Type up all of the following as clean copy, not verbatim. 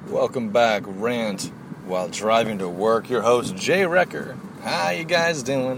Welcome back, Rant while driving to work. Your host, Jay Wrecker. How you guys doing?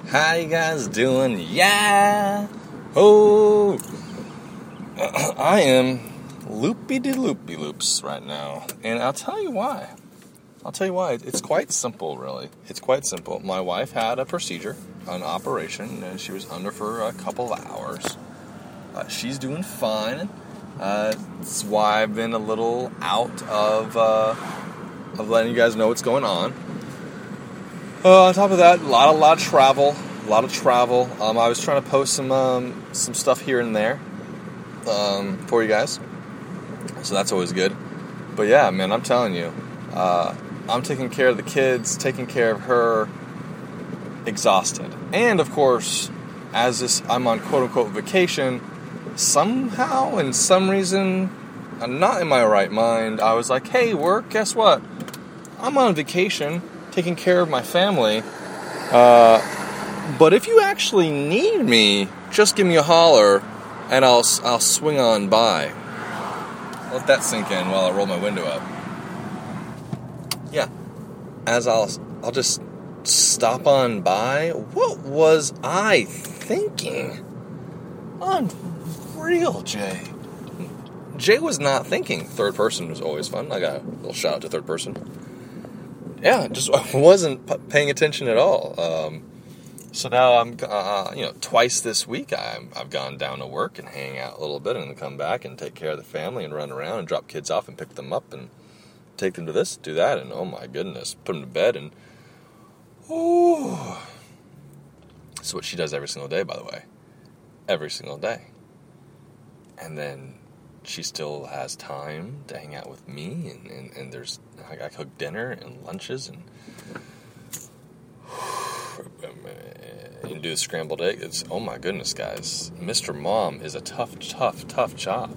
Yeah! Oh! I am loopy-de-loopy-loops right now. And I'll tell you why. It's quite simple, really. It's quite simple. My wife had a procedure, an operation, and she was under for a couple of hours. She's doing fine. That's why I've been a little out of letting you guys know what's going on. On top of that, a lot of travel. I was trying to post some stuff here and there for you guys, so that's always good. But yeah, man, I'm telling you, I'm taking care of the kids, taking care of her, exhausted, and of course, I'm on quote unquote vacation. Somehow, in some reason, I'm not in my right mind. I was like, hey, work, guess what? I'm on vacation, taking care of my family. But if you actually need me, just give me a holler, and I'll swing on by. Let that sink in while I roll my window up. Yeah, as I'll just stop on by. What was I thinking? Unreal, Jay. Jay was not thinking. Third person was always fun. I got a little shout out to third person. Yeah, I wasn't paying attention at all. So now I'm, twice this week I've gone down to work and hang out a little bit and then come back and take care of the family and run around and drop kids off and pick them up and take them to this, do that, and oh my goodness, put them to bed and, ooh. That's what she does every single day, by the way. Every single day. And then she still has time to hang out with me, and I cook dinner and lunches and do the scrambled egg. It's, oh my goodness, guys. Mr. Mom is a tough job.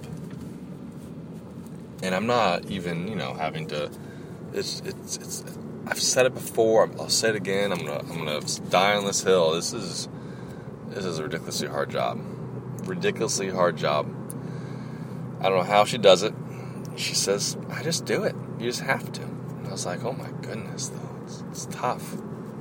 And I'm not even, having to, it's I've said it before, I'll say it again, I'm gonna die on this hill. This is a ridiculously hard job. I don't know how she does it. She says, I just do it. You just have to. And I was like, oh my goodness, though. It's tough.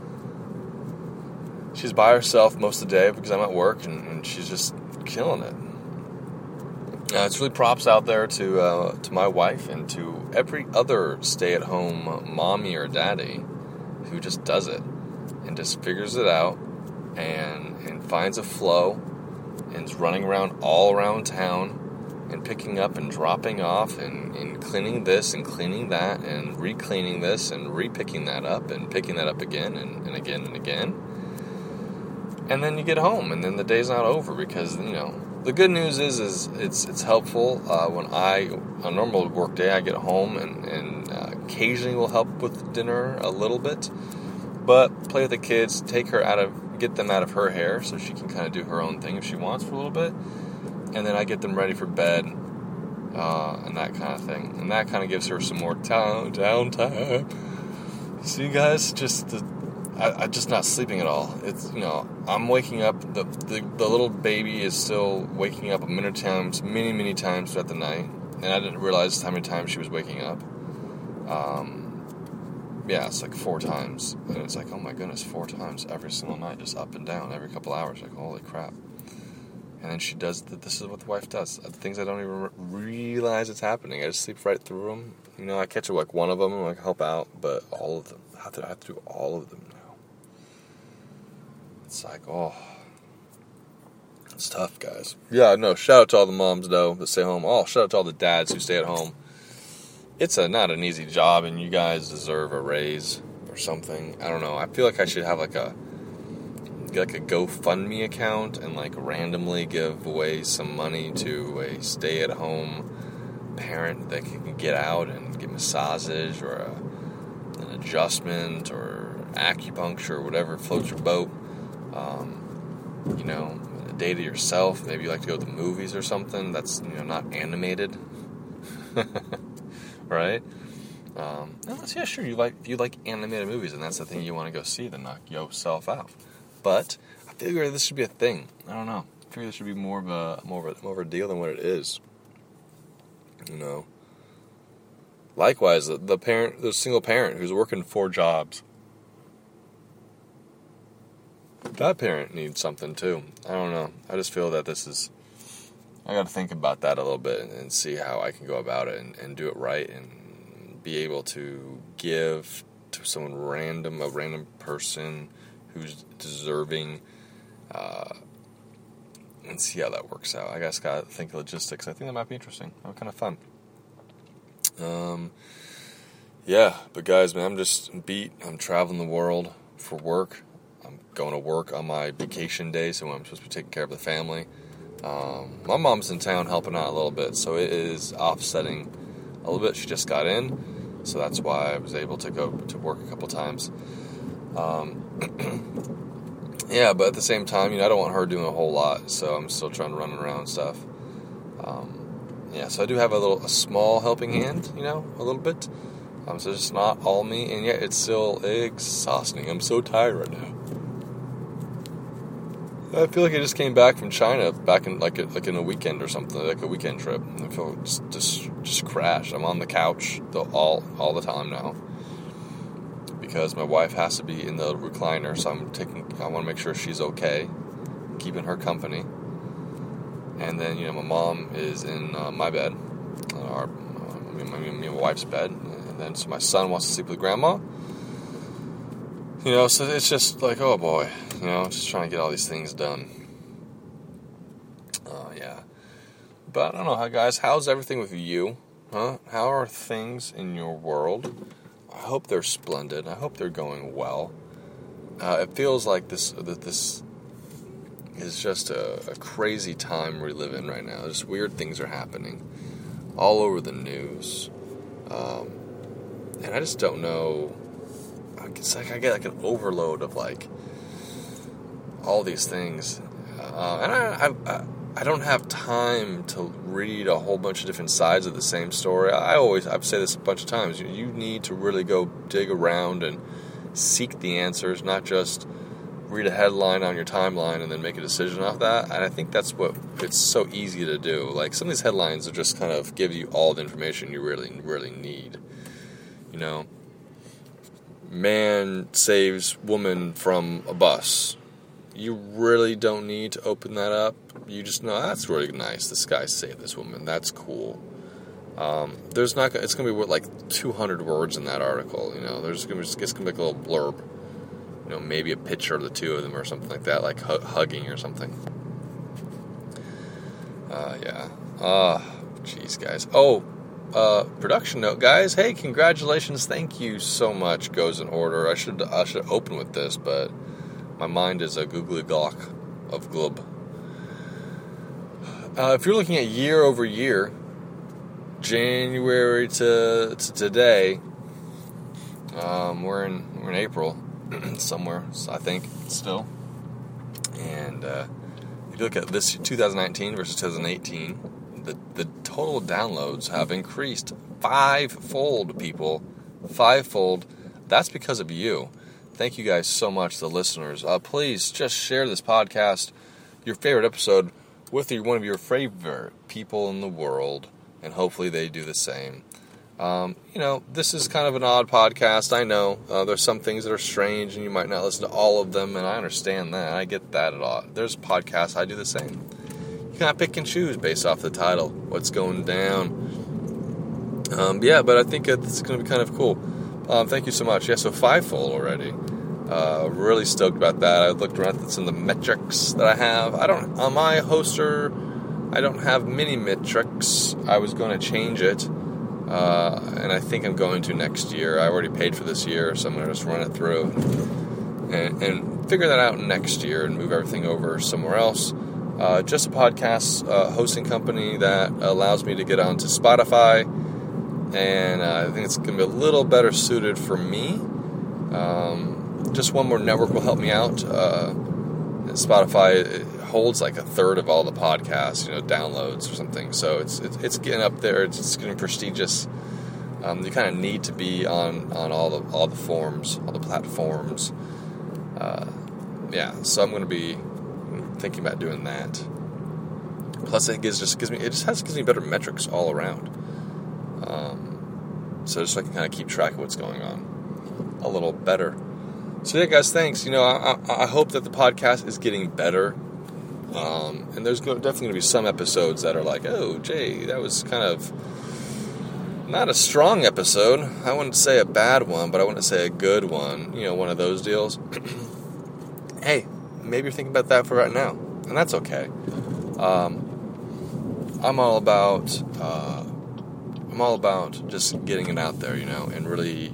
She's by herself most of the day because I'm at work, and she's just killing it. It's really props out there to my wife and to every other stay-at-home mommy or daddy who just does it and just figures it out and finds a flow and is running around all around town and picking up and dropping off and cleaning this and cleaning that and re-cleaning this and re-picking that up and picking that up again and again and again. And then you get home and then the day's not over because, the good news is it's helpful. When a normal work day, I get home and occasionally will help with dinner a little bit, but play with the kids, get them out of her hair so she can kind of do her own thing if she wants for a little bit, and then I get them ready for bed and that kind of thing, and that kind of gives her some more downtime. See, guys, I'm just not sleeping at all. It's, I'm waking up, the little baby is still waking up many times throughout the night, and I didn't realize how many times she was waking up. It's like 4 times, and it's like, oh my goodness, 4 times every single night, just up and down, every couple hours, like, holy crap. And then she does, this is what the wife does, things I don't even realize it's happening. I just sleep right through them. I catch like one of them and help out, but all of them, I have to do all of them now. It's like, it's tough, guys. Yeah, no, shout out to all the moms, though, that stay home. Shout out to all the dads who stay at home. It's not an easy job, and you guys deserve a raise or something. I don't know. I feel like I should have like a GoFundMe account and randomly give away some money to a stay-at-home parent that can get out and get massages or an adjustment or acupuncture or whatever floats your boat. A day to yourself. Maybe you like to go to the movies or something that's not animated. Right? Yeah, sure. If you like animated movies and that's the thing you want to go see, then knock yourself out. But I figure this should be a thing. I don't know. I figure this should be more of a deal than what it is. Likewise, the single parent who's working 4 jobs, that parent needs something too. I don't know. I just feel that I got to think about that a little bit and see how I can go about it and do it right and be able to give to someone a random person who's deserving, and see how that works out. I guess got to think logistics. I think that might be interesting. Kind of fun. Yeah, but guys, man, I'm just beat. I'm traveling the world for work. I'm going to work on my vacation day, so I'm supposed to be taking care of the family. My mom's in town helping out a little bit, so it is offsetting a little bit. She just got in, so that's why I was able to go to work a couple times. Yeah, but at the same time, I don't want her doing a whole lot, so I'm still trying to run around and stuff. Yeah, so I do have a small helping hand, a little bit. So it's not all me, and yet it's still exhausting. I'm so tired right now. I feel like I just came back from China, back in like in a weekend or something, like a weekend trip. I feel just crashed. I'm on the couch all the time now because my wife has to be in the recliner, so I want to make sure she's okay, keeping her company. And then my mom is in my bed, my wife's bed, and then so my son wants to sleep with grandma. So it's just like, oh boy, just trying to get all these things done. Yeah. But I don't know, guys, how's everything with you? Huh? How are things in your world? I hope they're splendid. I hope they're going well. It feels like this is just a crazy time we live in right now. Just weird things are happening all over the news. And I just don't know. It's like I get like an overload of like all these things, and I don't have time to read a whole bunch of different sides of the same story. I've said this a bunch of times. You need to really go dig around and seek the answers, not just read a headline on your timeline and then make a decision off that. And I think that's what it's so easy to do. Like some of these headlines are just kind of give you all the information you really, really need. Man saves woman from a bus. You really don't need to open that up. You just know that's really nice. This guy saved this woman. That's cool. It's gonna be like 200 words in that article. It's gonna be like a little blurb. Maybe a picture of the two of them or something like that, like hugging or something. Yeah. Jeez, guys. Production note, guys. Hey, congratulations! Thank you so much. Goes in order. I should open with this, but my mind is a googly gawk of glub. If you're looking at year over year, January to today, we're in April somewhere, I think still. And if you look at this 2019 versus 2018. The total downloads have increased 5-fold, people. 5-fold. That's because of you. Thank you guys so much, the listeners. Please just share this podcast, your favorite episode, with one of your favorite people in the world, and hopefully they do the same. This is kind of an odd podcast. I know there's some things that are strange, and you might not listen to all of them, and I understand that. I get that a lot. There's podcasts I do the same. You kind of pick and choose based off the title, what's going down. Yeah, but I think it's going to be kind of cool. Thank you so much. Yeah, so 5-fold already. Really stoked about that. I looked around at some of the metrics that I have. On my hoster, I don't have many metrics. I was going to change it, and I think I'm going to next year. I already paid for this year, so I'm going to just run it through and figure that out next year and move everything over somewhere else. Just a podcast hosting company that allows me to get onto Spotify, and I think it's going to be a little better suited for me. Just one more network will help me out. Spotify holds like a third of all the podcasts, downloads or something. So it's getting up there. It's getting prestigious. You kind of need to be on all the forms, all the platforms. Yeah, so I'm going to be thinking about doing that. Plus, it gives me better metrics all around. just so I can kind of keep track of what's going on a little better. So yeah, guys, thanks. I hope that the podcast is getting better. And there's definitely going to be some episodes that are like, oh, Jay, that was kind of not a strong episode. I wouldn't say a bad one, but I wouldn't say a good one. One of those deals. Hey, maybe you're thinking about that for right now, and that's okay. I'm all about just getting it out there, and really.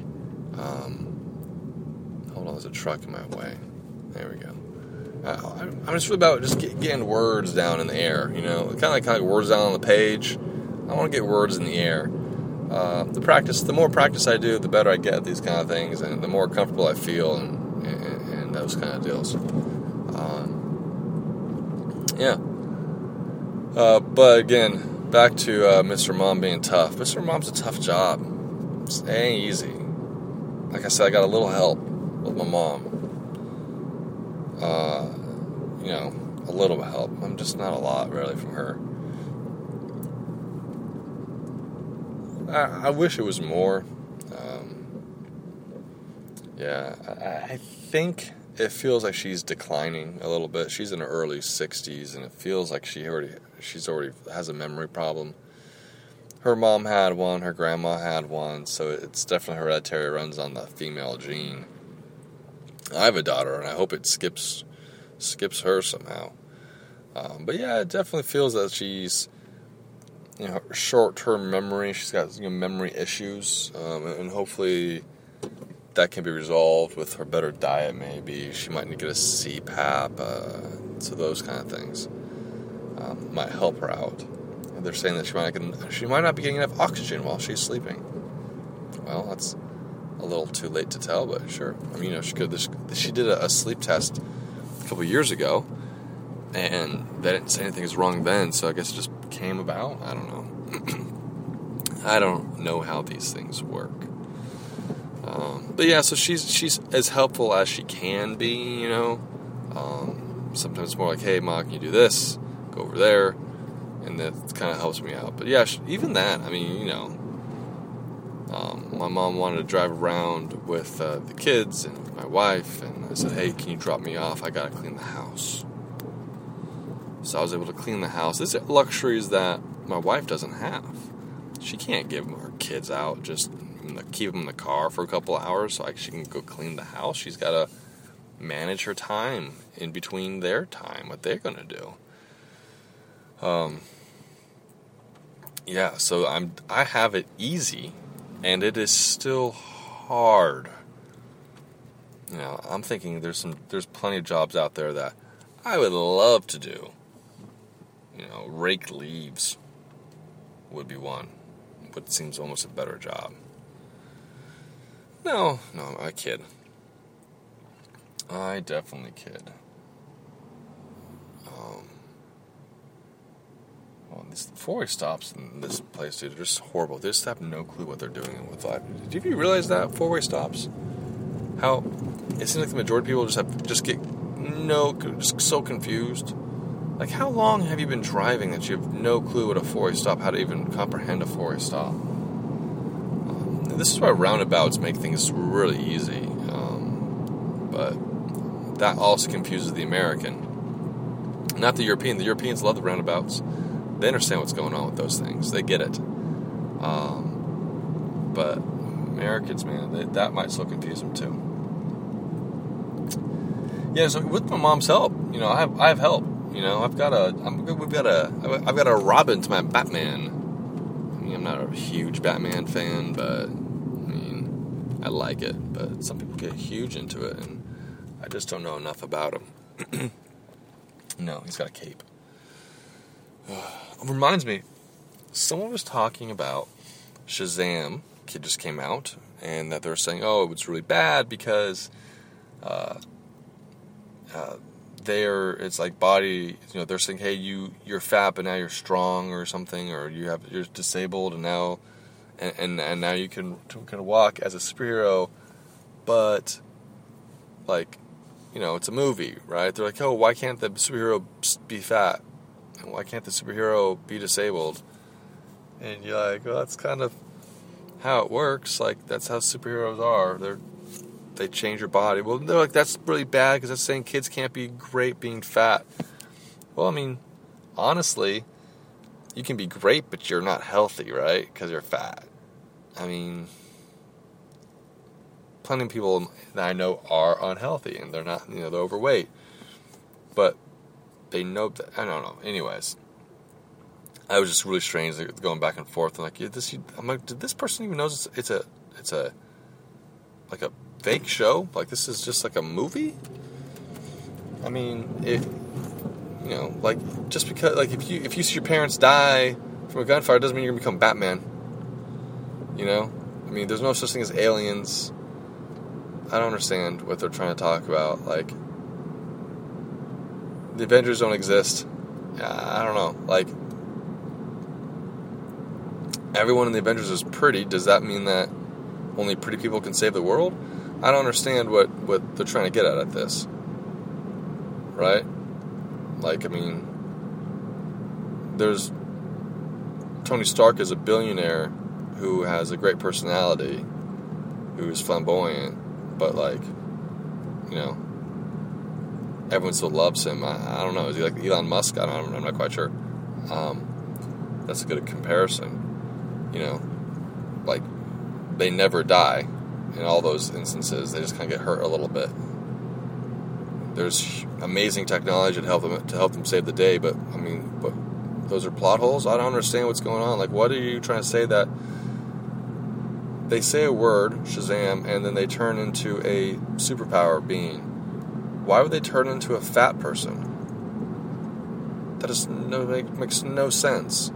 Hold on, there's a truck in my way. There we go. I'm just really about just getting words down in the air, kind of like words down on the page. I want to get words in the air. The more practice I do, the better I get at these kind of things, and the more comfortable I feel, and those kind of deals. But again, back to Mr. Mom being tough. Mr. Mom's a tough job. It ain't easy. Like I said, I got a little help with my mom. A little help. I'm just not a lot, really, from her. I wish it was more. I think it feels like she's declining a little bit. She's in her early 60s, and it feels like she's already has a memory problem. Her mom had one, her grandma had one, so it's definitely hereditary. It runs on the female gene. I have a daughter, and I hope it skips her somehow. But yeah, it definitely feels that she's, short-term memory. She's got memory issues, and hopefully that can be resolved with her better diet. Maybe she might need to get a CPAP. So those kind of things might help her out. They're saying that she might not be getting enough oxygen while she's sleeping. Well, that's a little too late to tell, but sure. I mean, she did a sleep test a couple years ago, and they didn't say anything was wrong then, so I guess it just came about. I don't know. I don't know how these things work. But yeah, so she's as helpful as she can be, Sometimes it's more like, hey, Ma, can you do this? Go over there. And that kind of helps me out. But yeah, even that, I mean, my mom wanted to drive around with the kids and with my wife, and I said, hey, can you drop me off? I gotta clean the house. So I was able to clean the house. These are luxuries that my wife doesn't have. She can't give her kids out, just keep them in the car for a couple of hours so she can go clean the house. She's got to manage her time in between their time, what they're going to do. So I have it easy, and it is still hard. I'm thinking there's plenty of jobs out there that I would love to do. Rake leaves would be one, but it seems almost a better job. No, I kid. I definitely kid. These four-way stops in this place, dude, are just horrible. They just have no clue what they're doing with life. Did you realize that four-way stops? How it seems like the majority of people just get so confused. Like, how long have you been driving that you have no clue what a four-way stop, how to even comprehend a four-way stop? This is why roundabouts make things really easy, but that also confuses the American, not the European. The Europeans love the roundabouts. They understand what's going on with those things. They get it. But Americans, man, that might still confuse them too. Yeah, so with my mom's help, I have help. I've got a Robin to my Batman. I mean, I'm not a huge Batman fan, but I like it. But some people get huge into it, and I just don't know enough about him. No, he's got a cape. It reminds me, someone was talking about Shazam. Kid just came out, and that they were saying, oh, it's really bad because it's like body, they're saying, hey, you're fat, but now you're strong or something, or you're disabled, and now now you can walk as a superhero, but it's a movie, right? They're like, oh, why can't the superhero be fat? And why can't the superhero be disabled? And you're like, well, that's kind of how it works. Like, that's how superheroes are. They change your body. Well, they're like, that's really bad because that's saying kids can't be great being fat. Well, I mean, honestly, you can be great, but you're not healthy, right? Because you're fat. I mean, plenty of people that I know are unhealthy, and they're not, they're overweight. But they know that, I don't know. Anyways, I was just really strange going back and forth. I'm like, did this person even know it's a like a fake show? Like, this is just like a movie? I mean, like, just because, like, if you see your parents die from a gunfire, doesn't mean you're gonna become Batman. I mean, there's no such thing as aliens. I don't understand what they're trying to talk about. Like, the Avengers don't exist. I don't know. Like, everyone in the Avengers is pretty. Does that mean that only pretty people can save the world? I don't understand what they're trying to get at this. Right? Like, I mean, there's Tony Stark is a billionaire who has a great personality, who's flamboyant, but, like, everyone still loves him. I don't know. Is he like Elon Musk? I'm not quite sure. That's a good comparison. Like, they never die in all those instances. They just kind of get hurt a little bit. There's amazing technology to help them save the day, but I mean, but those are plot holes. I don't understand what's going on. Like, what are you trying to say? That they say a word, Shazam, and then they turn into a superpower being. Why would they turn into a fat person? That makes no sense.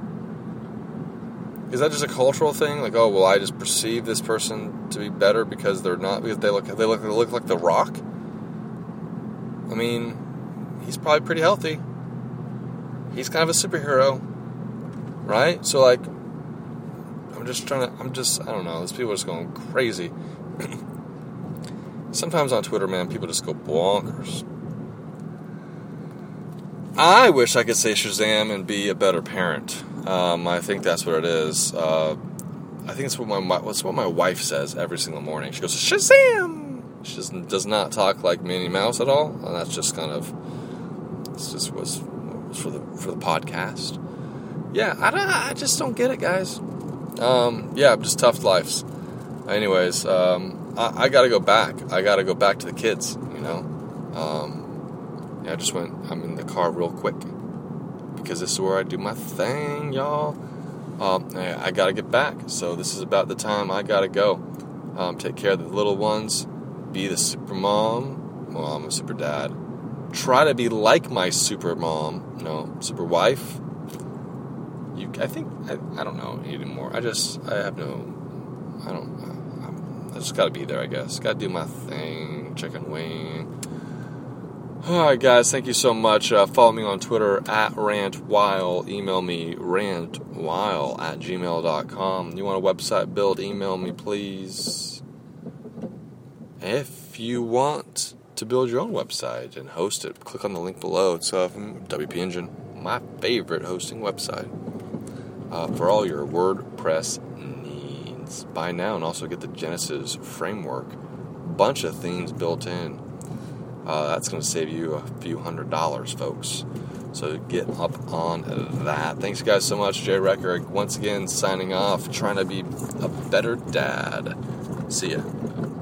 Is that just a cultural thing? Like, oh, well, I just perceive this person to be better because they look like The Rock? I mean, he's probably pretty healthy. He's kind of a superhero, right? So, like, I don't know. These people are just going crazy. Sometimes on Twitter, man, people just go bonkers. I wish I could say Shazam and be a better parent. I think that's what it is. I think it's what my wife says every single morning. She goes, Shazam! She does not talk like Minnie Mouse at all, and that's just kind of, was for the podcast. Yeah, I just don't get it, guys. Just tough lives. Anyways, I gotta go back. I gotta go back to the kids, I'm in the car real quick because this is where I do my thing, y'all. I gotta get back, so this is about the time I gotta go. Take care of the little ones, be the super mom. Well, I'm a super dad. Try to be like my super mom, super wife. I don't know anymore. I just gotta be there, I guess. Gotta do my thing, chicken wing. Alright, guys, thank you so much. Follow me on Twitter @rantwhile. Email me rantwhile@gmail.com. You want a website built? Email me, please. If you want to build your own website and host it, click on the link below. It's WP Engine, my favorite hosting website for all your WordPress needs. Buy now and also get the Genesis framework. Bunch of themes built in. That's going to save you a few $100s, folks. So get up on that. Thanks, guys, so much. Jay Recker, once again, signing off, trying to be a better dad. See ya.